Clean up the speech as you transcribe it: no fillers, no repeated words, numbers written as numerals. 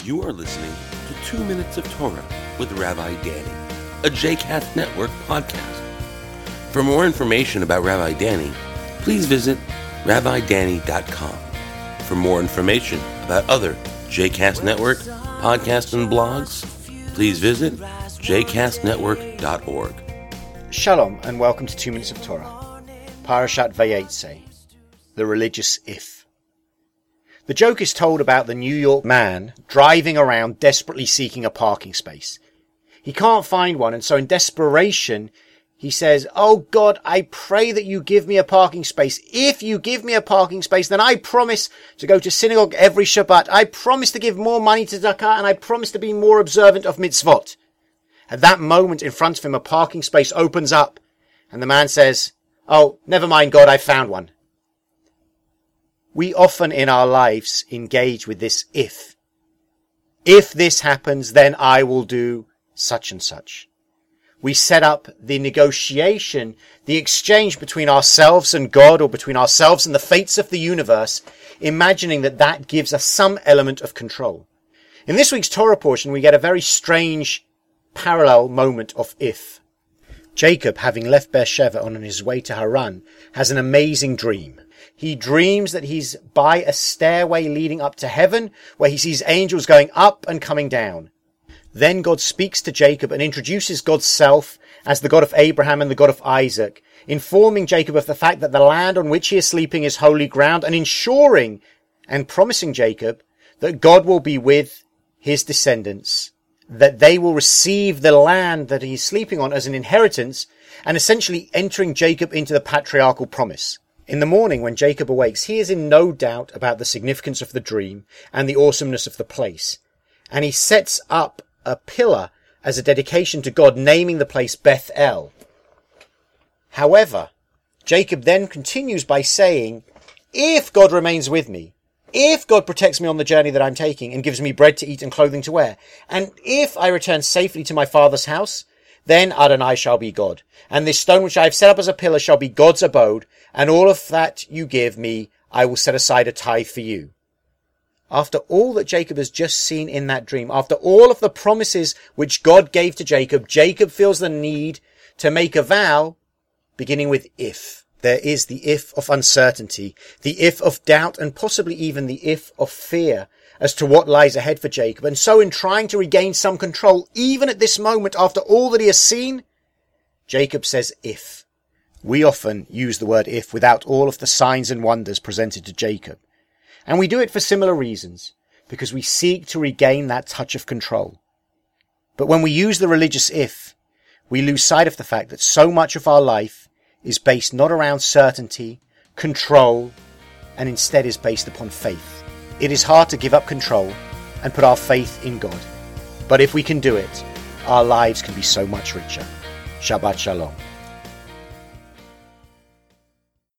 You are listening to 2 Minutes of Torah with Rabbi Danny, a JCast Network podcast. For more information about Rabbi Danny, please visit rabbidanny.com. For more information about other JCast Network podcasts and blogs, please visit jcastnetwork.org. Shalom and welcome to 2 Minutes of Torah. Parashat Vayetze, the religious if. The joke is told about the New York man driving around desperately seeking a parking space. He can't find one, and so in desperation, he says, "Oh God, I pray that you give me a parking space. If you give me a parking space, then I promise to go to synagogue every Shabbat. I promise to give more money to Zakah, and I promise to be more observant of mitzvot." At that moment, in front of him, a parking space opens up, and the man says, "Oh, never mind, God, I found one." We often in our lives engage with this if. If this happens, then I will do such and such. We set up the negotiation, the exchange between ourselves and God, or between ourselves and the fates of the universe, imagining that that gives us some element of control. In this week's Torah portion, we get a very strange parallel moment of if. Jacob, having left Beersheba on his way to Haran, has an amazing dream. He dreams that he's by a stairway leading up to heaven, where he sees angels going up and coming down. Then God speaks to Jacob and introduces God's self as the God of Abraham and the God of Isaac, informing Jacob of the fact that the land on which he is sleeping is holy ground, and ensuring and promising Jacob that God will be with his descendants, that they will receive the land that he is sleeping on as an inheritance, and essentially entering Jacob into the patriarchal promise. In the morning, when Jacob awakes, he is in no doubt about the significance of the dream and the awesomeness of the place. And he sets up a pillar as a dedication to God, naming the place Beth El. However, Jacob then continues by saying, if God remains with me, if God protects me on the journey that I'm taking and gives me bread to eat and clothing to wear, and if I return safely to my father's house, then Adonai shall be God, and this stone which I have set up as a pillar shall be God's abode, and all of that you give me, I will set aside a tithe for you. After all that Jacob has just seen in that dream, after all of the promises which God gave to Jacob, Jacob feels the need to make a vow, beginning with if. There is the if of uncertainty, the if of doubt, and possibly even the if of fear as to what lies ahead for Jacob. And so in trying to regain some control, even at this moment, after all that he has seen, Jacob says if. We often use the word if without all of the signs and wonders presented to Jacob. And we do it for similar reasons, because we seek to regain that touch of control. But when we use the religious if, we lose sight of the fact that so much of our life is based not around certainty, control, and instead is based upon faith. It is hard to give up control and put our faith in God. But if we can do it, our lives can be so much richer. Shabbat Shalom.